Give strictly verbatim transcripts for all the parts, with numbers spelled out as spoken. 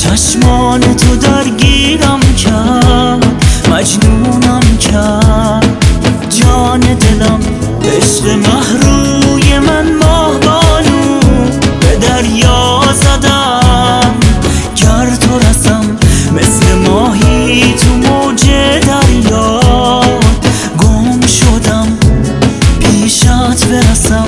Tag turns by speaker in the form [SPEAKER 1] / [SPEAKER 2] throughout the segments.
[SPEAKER 1] چشمان تو درگیرم کرد، مجنونم کرد. جان دلم عشق محروی من ماه بانو به دریا زدم. گر تو رسم مثل ماهی تو موج دریا، گم شدم پیشت برسم.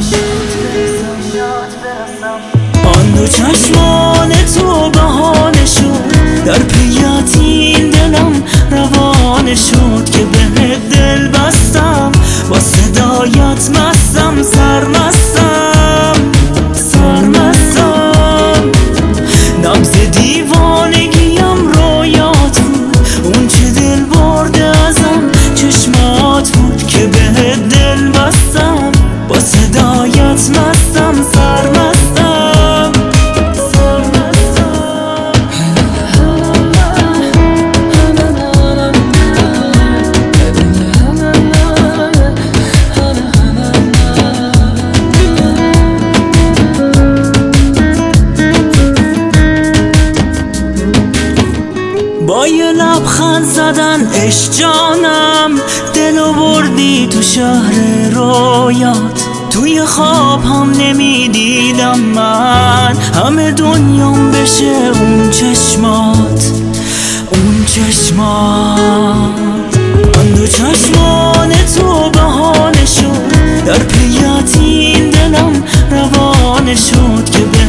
[SPEAKER 1] آن دو چشمان تو بهانه شد، در پیت این دلم روانه شد که به دل بستم. با صدایت مستم، سرمستم سرمستم. نبض دیوانگیم رویات بود، اون چه دل برده ازم چشمات بود که به دل بستم. با صدایت مستم، سرمستم با یه لبخند زدن عشق جانم، دلو بردی تو شهر رویات. توی خواب هم نمیدیدم من همه دنیام بشه اون چشمات، اون چشمات. آن دو چشمان تو بهانه شد، در پیت این دلم روانه شد که